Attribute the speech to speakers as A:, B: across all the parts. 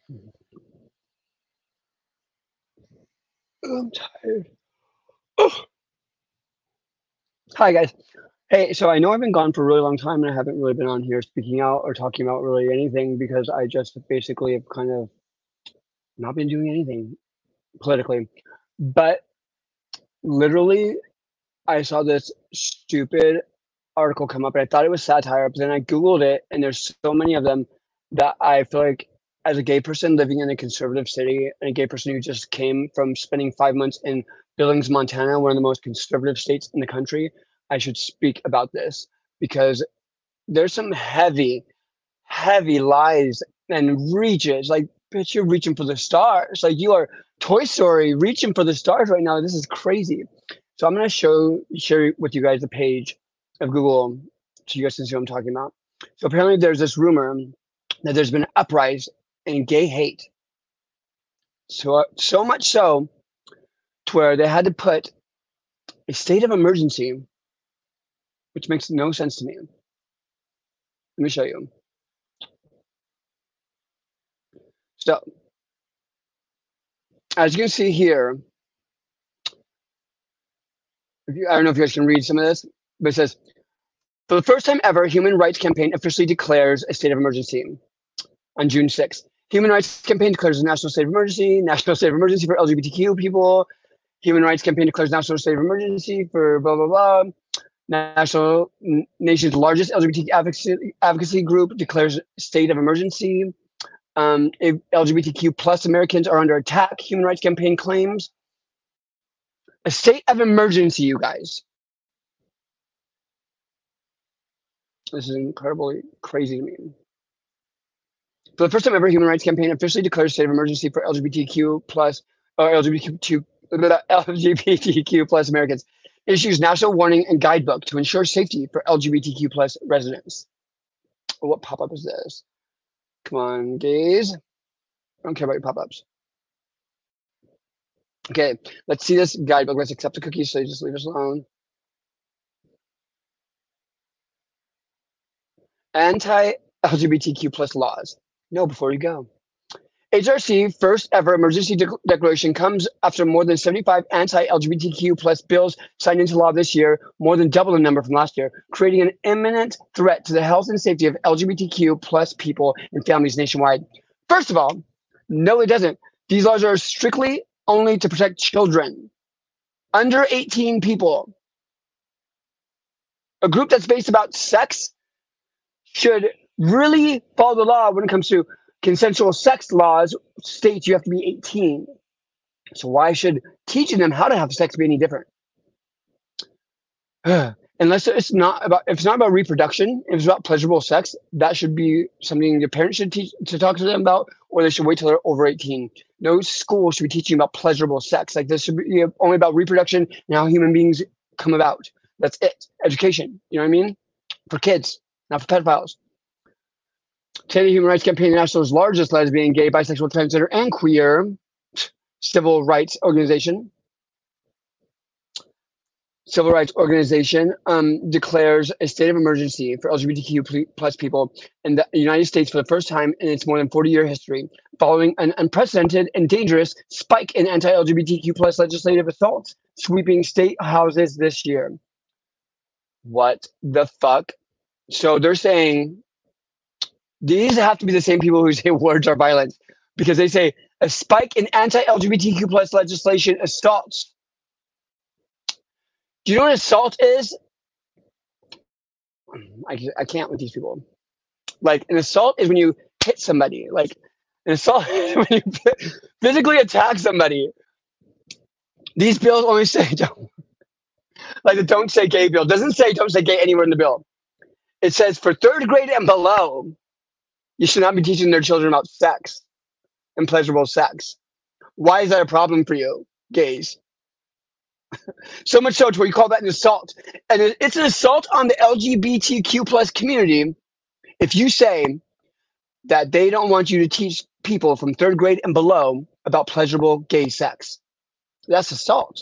A: I'm tired. Oh, hi guys. Hey, so I know I've been gone for a really long time and I haven't really been on here speaking out or talking about really anything because I just basically have kind of not been doing anything politically. But literally, I saw this stupid article come up and I thought it was satire, but then I Googled it and there's so many of them that I feel like as a gay person living in a conservative city and a gay person who just came from spending 5 months in Billings, Montana, one of the most conservative states in the country, I should speak about this because there's some heavy lies and reaches. Like, bitch, you're reaching for the stars. Like, you are Toy Story reaching for the stars right now. This is crazy. So I'm gonna share with you guys the page of Google so you guys can see what I'm talking about. So apparently there's this rumor that there's been an uprise in gay hate. So much so to where they had to put a state of emergency, which makes no sense to me. Let me show you. So as you can see here, I don't know if you guys can read some of this, but it says, for the first time ever, Human Rights Campaign officially declares a state of emergency on June 6th. Human Rights Campaign declares a national state of emergency for LGBTQ people. Human Rights Campaign declares national state of emergency for blah, blah, blah. Nation's largest LGBT advocacy group declares state of emergency. LGBTQ plus Americans are under attack, Human Rights Campaign claims. A state of emergency, you guys. This is incredibly crazy to me. For the first time ever, Human Rights Campaign officially declares state of emergency for LGBTQ plus or LGBTQ plus Americans. Issues national warning and guidebook to ensure safety for LGBTQ plus residents. What pop-up is this? Come on, gays. I don't care about your pop-ups. Okay, let's see this guidebook. Let's accept the cookies, so you just leave us alone. Anti-LGBTQ plus laws. No, before you go. HRC first ever emergency declaration comes after more than 75 anti-LGBTQ plus bills signed into law this year, more than double the number from last year, creating an imminent threat to the health and safety of LGBTQ plus people and families nationwide. First of all, no, it doesn't. These laws are strictly only to protect children, under 18 people. A group that's based about sex should really follow the law when it comes to consensual sex laws states you have to be 18. So why should teaching them how to have sex be any different? Unless it's not about reproduction, if it's about pleasurable sex, that should be something the parents should teach to talk to them about, or they should wait till they're over 18. No school should be teaching about pleasurable sex. Like this should be only about reproduction and how human beings come about. That's it. Education. You know what I mean? For kids, not for pedophiles. Today, the Human Rights Campaign International's largest lesbian, gay, bisexual, transgender, and queer civil rights organization declares a state of emergency for LGBTQ plus people in the United States for the first time in its more than 40-year history, following an unprecedented and dangerous spike in anti-LGBTQ plus legislative assaults sweeping state houses this year. What the fuck? So they're saying these have to be the same people who say words are violence, because they say a spike in anti-LGBTQ plus legislation assaults. Do you know what assault is? I can't with these people. Like an assault is when you hit somebody. Like an assault is when you physically attack somebody. These bills only say don't, like the don't say gay bill doesn't say don't say gay anywhere in the bill. It says for third grade and below, you should not be teaching their children about sex and pleasurable sex. Why is that a problem for you, gays? So much so to where you call that an assault. And it's an assault on the LGBTQ plus community if you say that they don't want you to teach people from third grade and below about pleasurable gay sex. That's assault.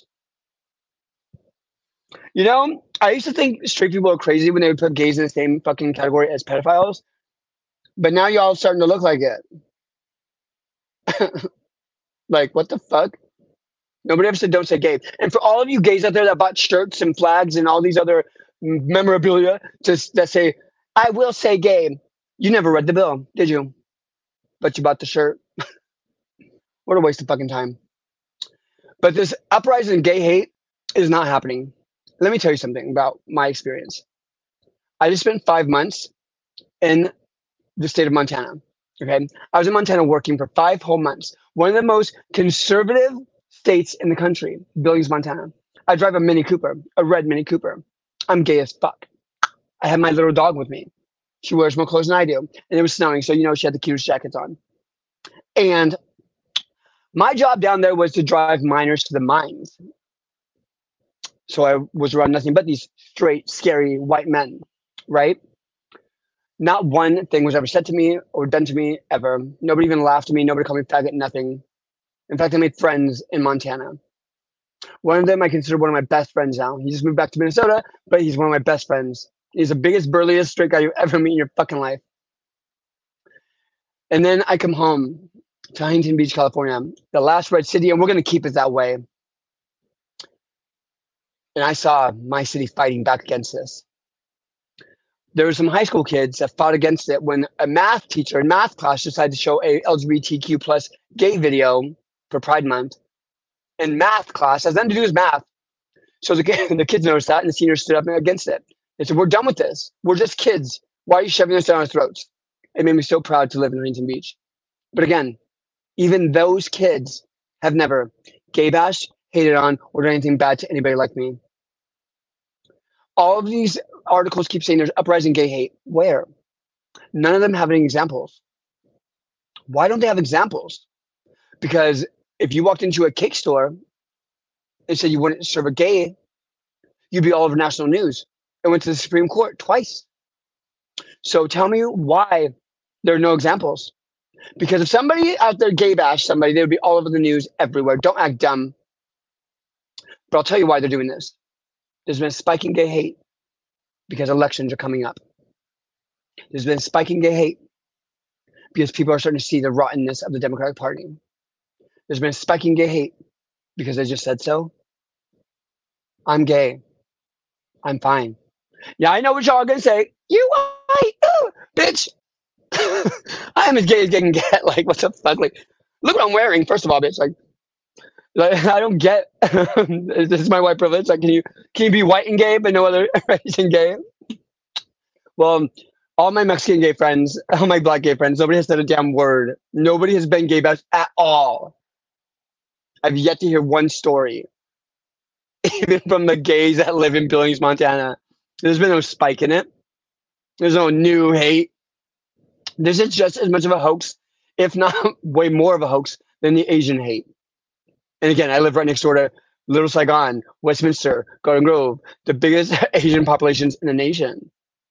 A: You know, I used to think straight people are crazy when they would put gays in the same fucking category as pedophiles. But now y'all starting to look like it. Like, what the fuck? Nobody ever said don't say gay. And for all of you gays out there that bought shirts and flags and all these other memorabilia that say, I will say gay, you never read the bill, did you? But you bought the shirt. What a waste of fucking time. But this uprising in gay hate is not happening. Let me tell you something about my experience. I just spent 5 months in the state of Montana. Okay. I was in Montana working for 5 whole months. One of the most conservative states in the country, Billings, Montana. I drive a Mini Cooper, a red Mini Cooper. I'm gay as fuck. I have my little dog with me. She wears more clothes than I do. And it was snowing, so she had the cutest jackets on. And my job down there was to drive minors to the mines. So I was around nothing but these straight, scary white men, right? Not one thing was ever said to me or done to me ever. Nobody even laughed at me. Nobody called me faggot, nothing. In fact, I made friends in Montana. One of them I consider one of my best friends now. He just moved back to Minnesota, but he's one of my best friends. He's the biggest, burliest straight guy you ever meet in your fucking life. And then I come home to Huntington Beach, California, the last red city, and we're going to keep it that way. And I saw my city fighting back against this. There were some high school kids that fought against it when a math teacher in math class decided to show a LGBTQ plus gay video for Pride Month. In math class, has nothing to do with math. So the kids noticed that, and the seniors stood up against it. They said, we're done with this. We're just kids. Why are you shoving this down our throats? It made me so proud to live in Huntington Beach. But again, even those kids have never gay bashed, hated on, or done anything bad to anybody like me. All of these articles keep saying there's uprising gay hate. Where? None of them have any examples. Why don't they have examples? Because if you walked into a cake store and said you wouldn't serve a gay, you'd be all over national news. It went to the Supreme Court twice. So tell me why there are no examples. Because if somebody out there gay bashed somebody, they would be all over the news everywhere. Don't act dumb. But I'll tell you why they're doing this. There's been a spike in gay hate because elections are coming up. There's been a spike in gay hate because people are starting to see the rottenness of the Democratic Party. There's been a spike in gay hate because they just said so. I'm gay. I'm fine. Yeah, I know what y'all are going to say. You white, bitch. I am as gay as gay can get. Like, what the fuck? Like, look what I'm wearing, first of all, bitch. Like I don't get this is my white privilege. Like, can you be white and gay but no other race and gay? Well, all my Mexican gay friends, all my black gay friends, nobody has said a damn word. Nobody has been gay bashed at all. I've yet to hear one story, even from the gays that live in Billings, Montana. There's been no spike in it. There's no new hate. This is just as much of a hoax, if not way more of a hoax, than the Asian hate. And again, I live right next door to Little Saigon, Westminster, Garden Grove, the biggest Asian populations in the nation.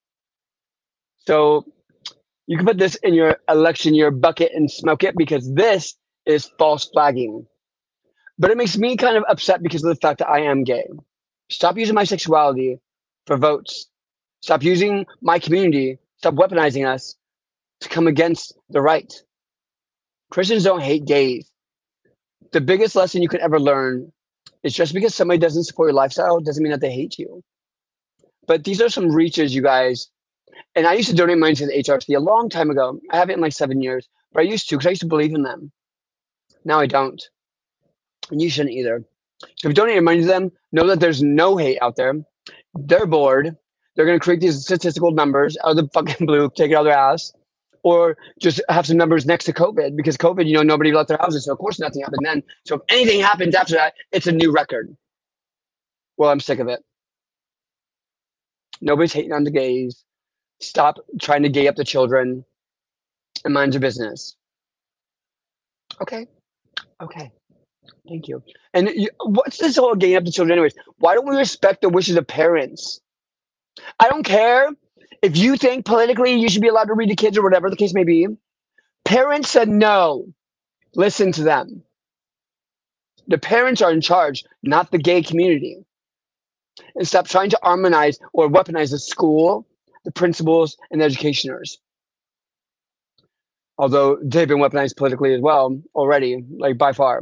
A: So you can put this in your election year bucket and smoke it because this is false flagging. But it makes me kind of upset because of the fact that I am gay. Stop using my sexuality for votes. Stop using my community. Stop weaponizing us to come against the right. Christians don't hate gays. The biggest lesson you could ever learn is just because somebody doesn't support your lifestyle doesn't mean that they hate you. But these are some reaches, you guys. And I used to donate money to the HRC a long time ago. I haven't in like 7 years, but I used to because I used to believe in them. Now I don't. And you shouldn't either. So if you donate your money to them, know that there's no hate out there. They're bored. They're going to create these statistical numbers out of the fucking blue, take it out of their ass. Or just have some numbers next to COVID because COVID, nobody left their houses. So of course nothing happened then. So if anything happens after that, it's a new record. Well, I'm sick of it. Nobody's hating on the gays. Stop trying to gay up the children and mind your business. Okay. Thank you. And what's this whole gaying up the children anyways? Why don't we respect the wishes of parents? I don't care if you think politically you should be allowed to read to kids or whatever the case may be. Parents said no. Listen to them. The parents are in charge, not the gay community. And stop trying to harmonize or weaponize the school, the principals, and the educationers. although they've been weaponized politically as well already, like by far.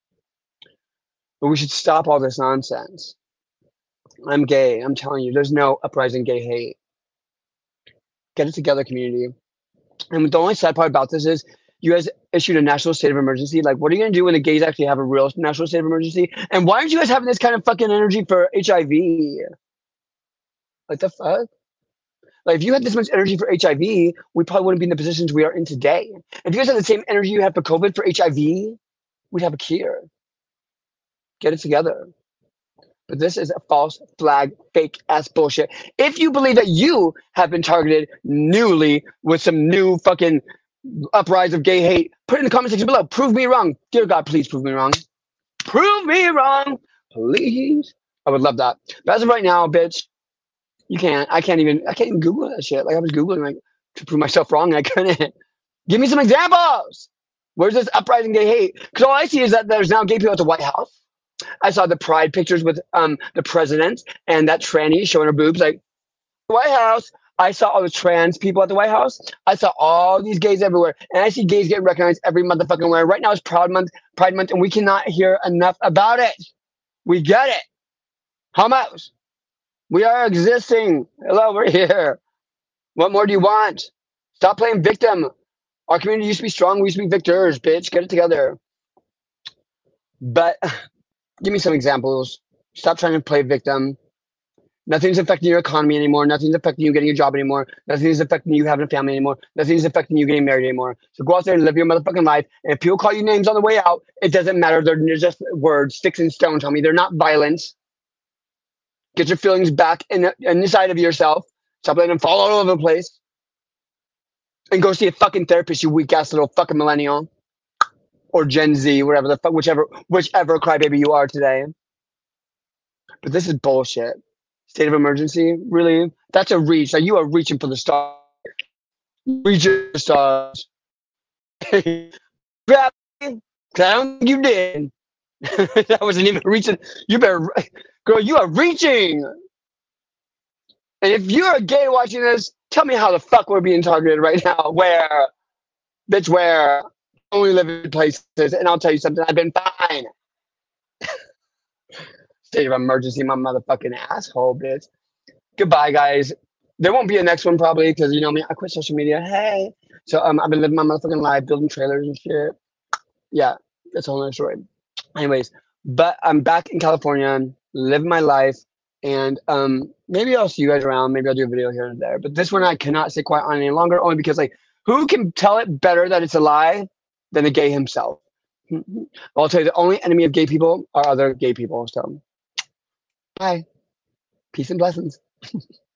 A: But we should stop all this nonsense. I'm gay. I'm telling you, there's no uprising gay hate. Get it together, community. And the only sad part about this is you guys issued a national state of emergency. Like, what are you going to do when the gays actually have a real national state of emergency? And why aren't you guys having this kind of fucking energy for HIV? Like, the fuck? Like, if you had this much energy for HIV, we probably wouldn't be in the positions we are in today. If you guys had the same energy you had for COVID, for HIV, we'd have a cure. Get it together. But this is a false flag, fake ass bullshit. If you believe that you have been targeted newly with some new fucking uprise of gay hate, put it in the comment section below. Prove me wrong. Dear God, please prove me wrong. Prove me wrong, please. I would love that. But as of right now, bitch, you can't. I can't even Google that shit. Like I was Googling like to prove myself wrong and I couldn't. Give me some examples. Where's this uprising gay hate? Because all I see is that there's now gay people at the White House. I saw the pride pictures with the president and that tranny showing her boobs. Like the White House. I saw all the trans people at the White House. I saw all these gays everywhere, and I see gays getting recognized every motherfucking where. Right now is Pride Month, and we cannot hear enough about it. We get it. How much? We are existing. Hello, we're here. What more do you want? Stop playing victim. Our community used to be strong. We used to be victors, bitch. Get it together. But give me some examples. Stop trying to play victim. Nothing's affecting your economy anymore. Nothing's affecting you getting a job anymore. Nothing's affecting you having a family anymore. Nothing's affecting you getting married anymore. So go out there and live your motherfucking life. And if people call you names on the way out, it doesn't matter. They're just words, sticks and stones, homie. They're not violence. Get your feelings back inside of yourself. Stop letting them fall all over the place. And go see a fucking therapist, you weak ass little fucking millennial. Or Gen Z, whatever the fuck, whichever crybaby you are today. But this is bullshit. State of emergency? Really? That's a reach. Like you are reaching for the stars. Reaching for the stars. Grab me, 'cause I don't think you did. That wasn't even reaching. You better, girl, you are reaching. And if you're a gay watching this, tell me how the fuck we're being targeted right now. Where? Bitch, where? Only live in places. And I'll tell you something, I've been fine. State of emergency, my motherfucking asshole, bitch. Goodbye, guys. There won't be a next one probably because you know me. I quit social media. Hey, so I've been living my motherfucking life, building trailers and shit. Yeah, that's a whole other story. Anyways, but I'm back in California, living my life, and maybe I'll see you guys around. Maybe I'll do a video here and there. But this one I cannot stay quiet on any longer, only because like, who can tell it better that it's a lie than the gay himself? I'll tell you, the only enemy of gay people are other gay people. So, bye, peace and blessings.